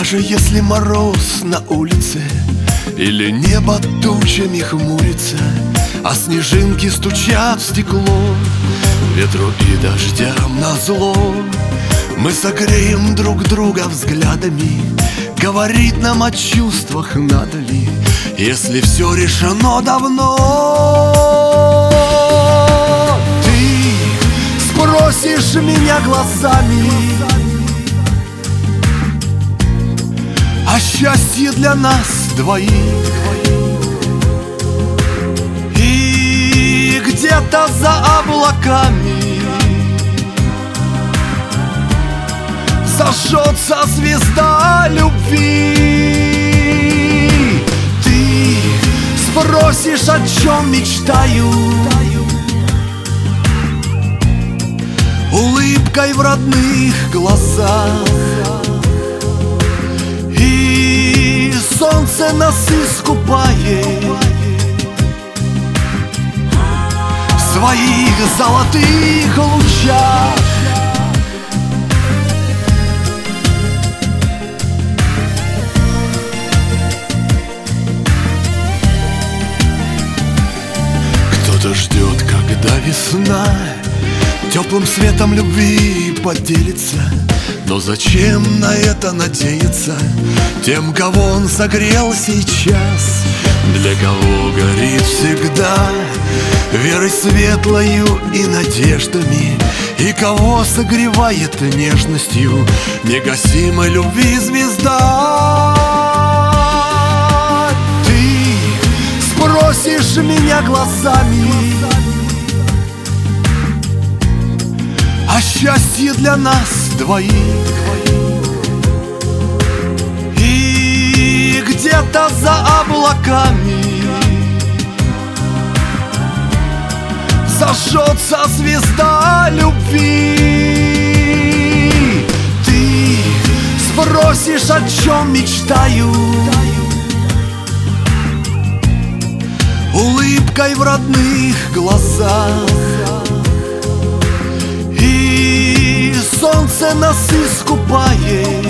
Даже если мороз на улице или небо тучами хмурится, а снежинки стучат в стекло, ветру и дождям назло, мы согреем друг друга взглядами. Говорить нам о чувствах надо ли, если все решено давно? Ты спросишь меня глазами о счастье для нас двоих, и где-то за облаками зажжется звезда любви. Ты спросишь, о чем мечтаю, улыбкой в родных глазах, и солнце нас искупает в своих золотых лучах. Кто-то ждет, когда весна теплым светом любви поделится, но зачем на это надеяться тем, кого он согрел сейчас? Для кого горит всегда верой светлою и надеждами, и кого согревает нежностью негасимой любви звезда? Ты спросишь меня глазами о счастье для нас двоих, и где-то за облаками зажжется звезда любви. Ты спросишь, о чем мечтаю, улыбкой в родных глазах, и солнце нас искупает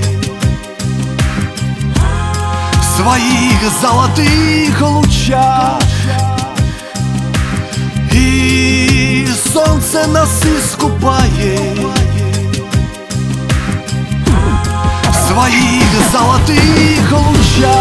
в своих золотых лучах, и солнце нас искупает в своих золотых лучах.